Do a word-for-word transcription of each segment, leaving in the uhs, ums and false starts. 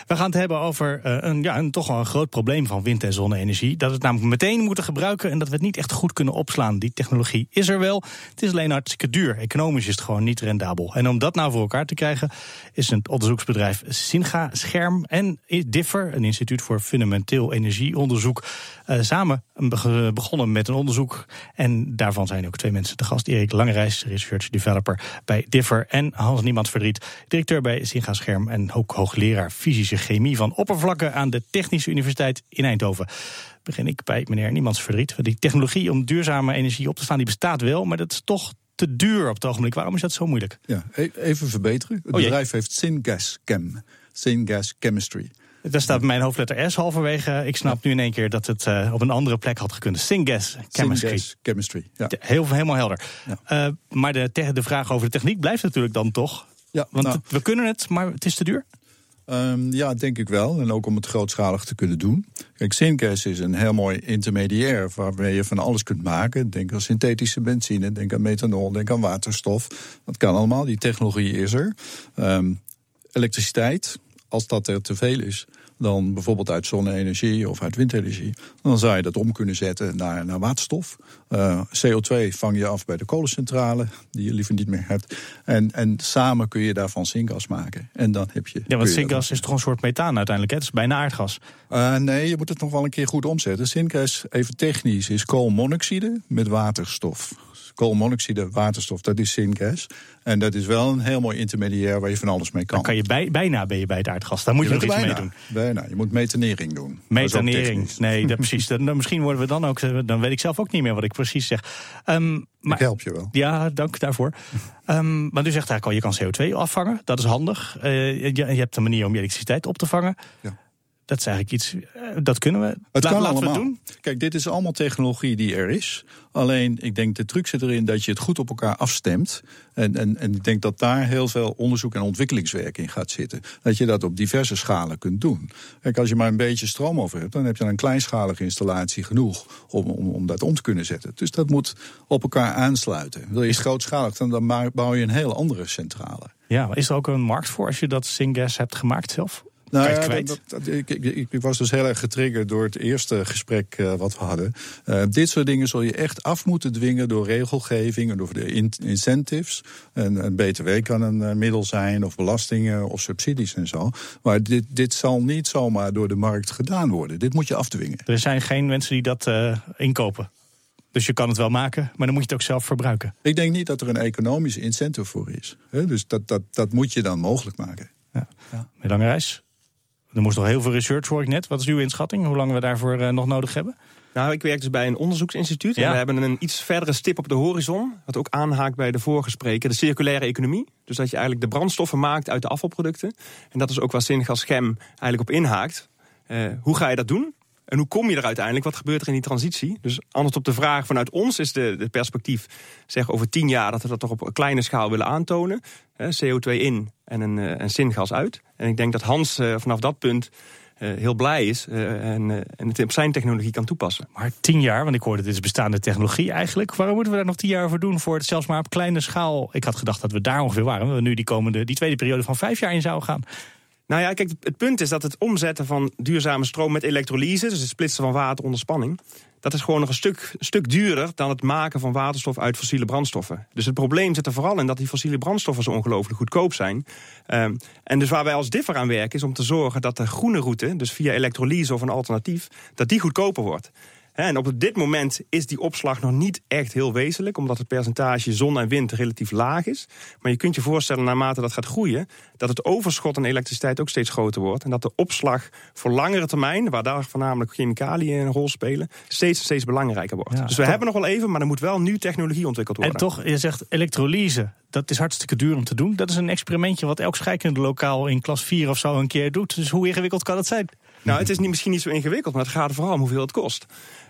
We gaan het hebben over uh, een, ja, een toch wel een groot probleem van wind- en zonne-energie. Dat we het namelijk meteen moeten gebruiken en dat we het niet echt goed kunnen opslaan. Die technologie is er wel. Het is alleen hartstikke duur. Economisch is het gewoon niet rendabel. En om dat nou voor elkaar te krijgen is het onderzoeksbedrijf Singa Scherm en Differ, een instituut voor fundamenteel energieonderzoek, uh, samen begonnen met een onderzoek. En daarvan zijn ook twee mensen te gast. Erik Langerijs, research developer bij Differ, en Hans Niemandsverdriet, directeur bij Singa Scherm en ook hoogleraar fysische chemie van oppervlakken aan de Technische Universiteit in Eindhoven. Begin ik bij meneer Niemandsverdriet. Die technologie om duurzame energie op te slaan, die bestaat wel, maar dat is toch te duur op het ogenblik. Waarom is dat zo moeilijk? Ja, even verbeteren. Het oh, bedrijf heeft Syngas Chem. Syngas Chemistry. Daar staat mijn hoofdletter S halverwege. Ik snap ja. nu in één keer dat het uh, op een andere plek had gekund. Syngas Chemistry. Syngas Chemistry, ja. Heel, helemaal helder. Ja. Uh, maar de, te- de vraag over de techniek blijft natuurlijk dan toch. Ja, Want nou, het, we kunnen het, maar het is te duur. Um, ja, denk ik wel. En ook om het grootschalig te kunnen doen. Kijk, syngas is een heel mooi intermediair waarmee je van alles kunt maken. Denk aan synthetische benzine, denk aan methanol, denk aan waterstof. Dat kan allemaal, die technologie is er. Um, elektriciteit, als dat er te veel is, dan bijvoorbeeld uit zonne-energie of uit windenergie, dan zou je dat om kunnen zetten naar, naar waterstof. Uh, C O twee vang je af bij de kolencentrale, die je liever niet meer hebt. En, en samen kun je daarvan syngas maken. En dan heb je. Ja, want syngas is toch een soort methaan uiteindelijk, hè? Het is bijna aardgas. Uh, nee, je moet het nog wel een keer goed omzetten. Syngas, even technisch, is koolmonoxide met waterstof. Koolmonoxide, waterstof, dat is syngas. En dat is wel een heel mooi intermediair waar je van alles mee kan. Dan kan je bij, bijna ben je bij het aardgas. Daar moet je, je nog iets bijna, mee doen. Bijna, je moet methanering doen. Methanering, nee, dat, precies. Dat, misschien worden we dan ook, dan weet ik zelf ook niet meer wat ik precies zeg. Um, maar, ik help je wel. Ja, dank daarvoor. um, maar u zegt eigenlijk al, je kan C O twee afvangen. Dat is handig. Uh, je, je hebt een manier om je elektriciteit op te vangen. Ja. Dat is eigenlijk iets, dat kunnen we. Het Laat, kan laten allemaal. we het doen. Kijk, dit is allemaal technologie die er is. Alleen, ik denk de truc zit erin dat je het goed op elkaar afstemt. En, en, en ik denk dat daar heel veel onderzoek en ontwikkelingswerk in gaat zitten. Dat je dat op diverse schalen kunt doen. Kijk, als je maar een beetje stroom over hebt, dan heb je een kleinschalige installatie genoeg om, om, om dat om te kunnen zetten. Dus dat moet op elkaar aansluiten. Wil je grootschalig, dan, dan bouw je een heel andere centrale. Ja, maar is er ook een markt voor als je dat syngas hebt gemaakt zelf? Nou ja, dat, dat, ik, ik, ik was dus heel erg getriggerd door het eerste gesprek uh, wat we hadden. Uh, dit soort dingen zul je echt af moeten dwingen door regelgeving en door de in, incentives. En, en B T W kan een uh, middel zijn, of belastingen, of subsidies en zo. Maar dit, dit zal niet zomaar door de markt gedaan worden. Dit moet je afdwingen. Er zijn geen mensen die dat uh, inkopen. Dus je kan het wel maken, maar dan moet je het ook zelf verbruiken. Ik denk niet dat er een economische incentive voor is. He, dus dat, dat, dat moet je dan mogelijk maken. Ja. Ja. Met lange reis. Er moest nog heel veel research, hoor ik net. Wat is uw inschatting? Hoe lang we daarvoor uh, nog nodig hebben? Nou, ik werk dus bij een onderzoeksinstituut. Ja. En we hebben een iets verdere stip op de horizon. Wat ook aanhaakt bij de vorige spreker. De circulaire economie. Dus dat je eigenlijk de brandstoffen maakt uit de afvalproducten. En dat is ook waar Singas Chem eigenlijk op inhaakt. Uh, hoe ga je dat doen? En hoe kom je er uiteindelijk? Wat gebeurt er in die transitie? Dus antwoord op de vraag vanuit ons is de, de perspectief, zeg over tien jaar, dat we dat toch op een kleine schaal willen aantonen. Eh, C O twee in en een, uh, een syngas uit. En ik denk dat Hans uh, vanaf dat punt uh, heel blij is uh, en, uh, en het op zijn technologie kan toepassen. Maar tien jaar, want ik hoorde dit is bestaande technologie eigenlijk. Waarom moeten we daar nog tien jaar voor doen voor het zelfs maar op kleine schaal? Ik had gedacht dat we daar ongeveer waren. We nu die komende, die tweede periode van vijf jaar in zouden gaan. Nou ja, kijk, het punt is dat het omzetten van duurzame stroom met elektrolyse, dus het splitsen van water onder spanning, dat is gewoon nog een stuk, een stuk duurder dan het maken van waterstof uit fossiele brandstoffen. Dus het probleem zit er vooral in dat die fossiele brandstoffen zo ongelooflijk goedkoop zijn. Um, en dus waar wij als Differ aan werken is om te zorgen dat de groene route, dus via elektrolyse of een alternatief, dat die goedkoper wordt. En op dit moment is die opslag nog niet echt heel wezenlijk, omdat het percentage zon en wind relatief laag is. Maar je kunt je voorstellen, naarmate dat gaat groeien, dat het overschot aan elektriciteit ook steeds groter wordt. En dat de opslag voor langere termijn, waar daar voornamelijk chemicaliën een rol spelen, steeds steeds belangrijker wordt. Ja, dus we toch hebben nog wel even, maar er moet wel nu technologie ontwikkeld worden. En toch, je zegt elektrolyse, dat is hartstikke duur om te doen. Dat is een experimentje wat elk scheikunde lokaal in klas vier of zo een keer doet. Dus hoe ingewikkeld kan het zijn? Nou, het is niet, misschien niet zo ingewikkeld, maar het gaat er vooral om hoeveel het kost.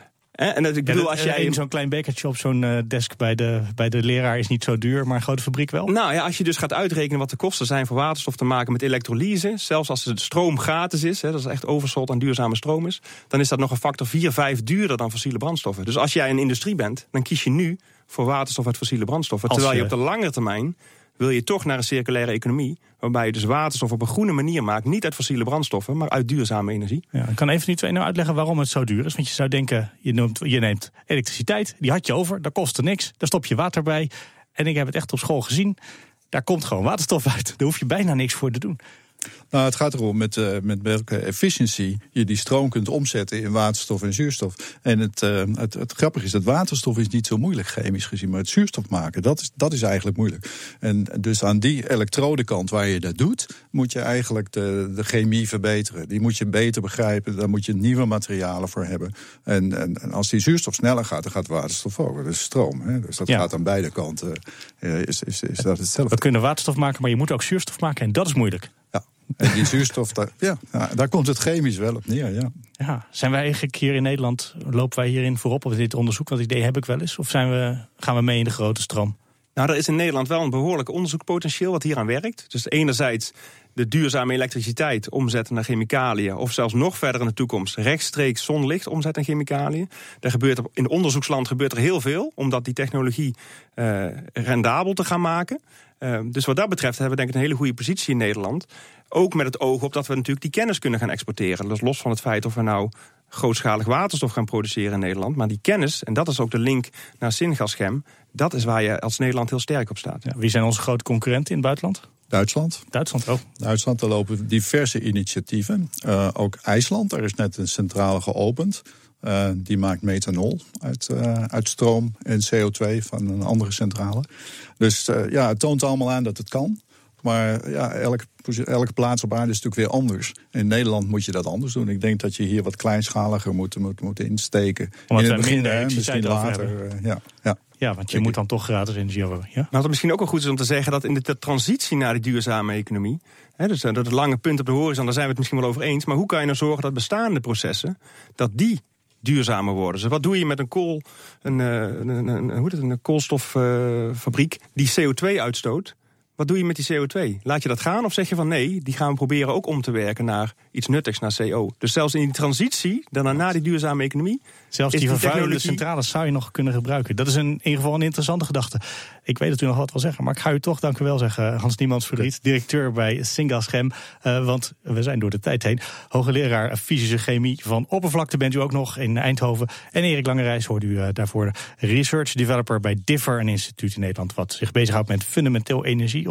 En ik bedoel, ja, als jij in zo'n klein bekertje op zo'n uh, desk bij de, bij de leraar is niet zo duur, maar een grote fabriek wel? Nou ja, als je dus gaat uitrekenen wat de kosten zijn voor waterstof te maken met elektrolyse, zelfs als de stroom gratis is, hè, dat is echt overschot aan duurzame stroom is, dan is dat nog een factor vier, vijf duurder dan fossiele brandstoffen. Dus als jij een industrie bent, dan kies je nu voor waterstof uit fossiele brandstoffen. Terwijl je op de lange termijn wil je toch naar een circulaire economie, waarbij je dus waterstof op een groene manier maakt, niet uit fossiele brandstoffen, maar uit duurzame energie. Ja, ik kan even niet nou uitleggen waarom het zo duur is. Want je zou denken, je neemt, je neemt elektriciteit, die had je over, daar kostte niks, daar stop je water bij. En ik heb het echt op school gezien, daar komt gewoon waterstof uit. Daar hoef je bijna niks voor te doen. Nou, het gaat erom met, uh, met welke efficiëntie je die stroom kunt omzetten in waterstof en zuurstof. En het, uh, het, het grappige is dat waterstof is niet zo moeilijk chemisch gezien, maar het zuurstof maken, dat is, dat is eigenlijk moeilijk. En dus aan die elektrodekant waar je dat doet, moet je eigenlijk de, de chemie verbeteren. Die moet je beter begrijpen, daar moet je nieuwe materialen voor hebben. En, en, en als die zuurstof sneller gaat, dan gaat waterstof ook. Dat is stroom, hè? Dus dat ja. gaat aan beide kanten. Uh, is, is, is dat hetzelfde. We kunnen waterstof maken, maar je moet ook zuurstof maken en dat is moeilijk. Ja. En die zuurstof, daar, ja, daar komt het chemisch wel op neer, ja. Ja, zijn wij eigenlijk hier in Nederland, lopen wij hierin voorop op dit onderzoek? Want het idee heb ik wel eens. Of zijn we, gaan we mee in de grote stroom? Nou, er is in Nederland wel een behoorlijk onderzoekpotentieel wat hier aan werkt. Dus enerzijds de duurzame elektriciteit omzetten naar chemicaliën, of zelfs nog verder in de toekomst rechtstreeks zonlicht omzetten naar chemicaliën. Daar gebeurt er, in onderzoeksland gebeurt er heel veel om dat die technologie uh, rendabel te gaan maken. Uh, dus wat dat betreft hebben we denk ik een hele goede positie in Nederland. Ook met het oog op dat we natuurlijk die kennis kunnen gaan exporteren. Dus los van het feit of we nou grootschalig waterstof gaan produceren in Nederland. Maar die kennis, en dat is ook de link naar Syngaschem, dat is waar je als Nederland heel sterk op staat. Ja, wie zijn onze grote concurrenten in het buitenland? Duitsland. Duitsland ook. Duitsland, daar lopen diverse initiatieven. Uh, ook IJsland, daar is net een centrale geopend. Uh, die maakt methanol uit, uh, uit stroom en C O twee van een andere centrale. Dus uh, ja, het toont allemaal aan dat het kan. Maar ja, elke, elke plaats op aarde is natuurlijk weer anders. In Nederland moet je dat anders doen. Ik denk dat je hier wat kleinschaliger moet, moet, moet insteken. Omdat in het we begin, minder hè, misschien later. Uh, ja, ja. ja, want je moet dan toch gratis energie hebben. Ja? Nou, wat misschien ook wel goed is om te zeggen dat in de, de transitie naar die duurzame economie, hè, dus dat het lange punt op de horizon, daar zijn we het misschien wel over eens. Maar hoe kan je nou zorgen dat bestaande processen, dat die duurzamer worden? Dus wat doe je met een kool, een, een, een, een, hoe heet het, een koolstoffabriek uh, die C O twee uitstoot? Wat doe je met die C O twee? Laat je dat gaan of zeg je van nee, die gaan we proberen ook om te werken naar iets nuttigs, naar C O? Dus zelfs in die transitie, daarna na die duurzame economie, zelfs die, die vervuilende technologie centrales zou je nog kunnen gebruiken. Dat is een, in ieder geval een interessante gedachte. Ik weet dat u nog wat wil zeggen, maar ik ga u toch dank u wel zeggen, Hans Niemandsverdriet, directeur bij Syngaschem. Uh, want we zijn door de tijd heen. Hoogleraar fysische chemie van oppervlakte bent u ook nog in Eindhoven. En Erik Langerijs hoorde u uh, daarvoor research developer bij Differ, een instituut in Nederland wat zich bezighoudt met fundamenteel energie